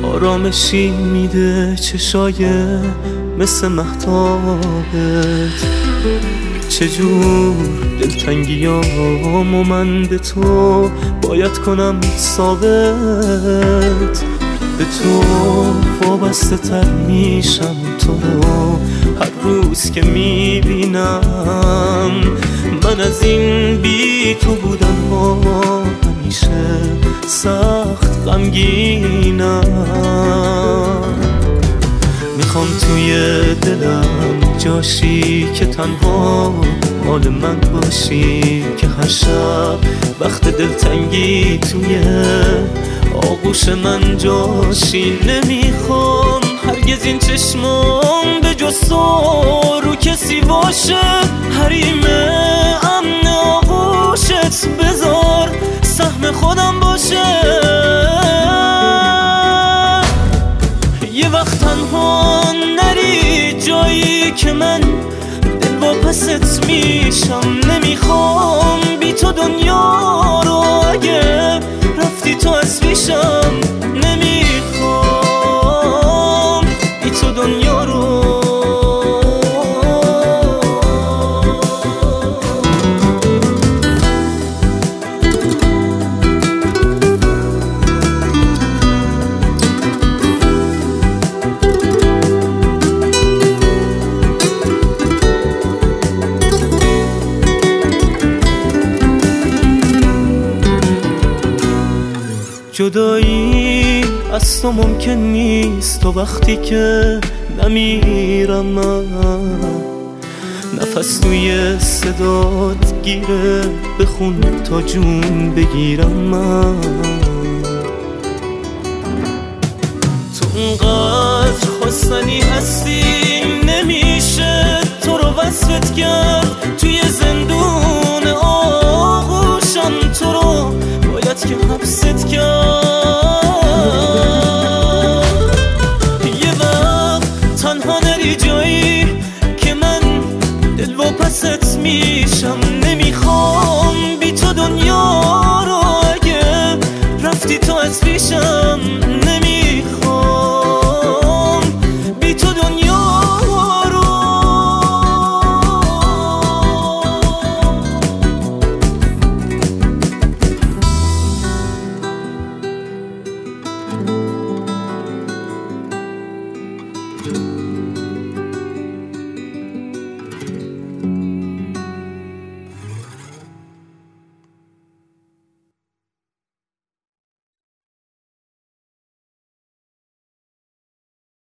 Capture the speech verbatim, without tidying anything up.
آرامشی میده چشای مثل مهتابت. چجور دلتنگیامو من به تو باید کنم ثابت. به تو وابسته تر میشم تو رو هر روز که میبینم. من از این بی تو بودم و همیشه سخت غمگینم. میخوام توی دلم جاشی که تنها مال من باشی، که هر شب وقت دلتنگی توی آغوش من جاشی. نمیخوام هرگز این چشمام به جز تو رو کسی باشه. حریم امن آغوشت بذار سهم خودم باشه. یه وقت تنها نری جایی که من دل واپست میشم. نمیخوام بی تو دنیا رو اگه رفتی تو از پیشم. نمیخوام بی تو دنیا رو. جدایی از تو ممکن نیست تو وقتی که نمیرم من. نفس توی صدات گیره بخون تا جون بگیرم من. تو اونقدر خواستنی هستی نمیشه تو رو وصفت کرد.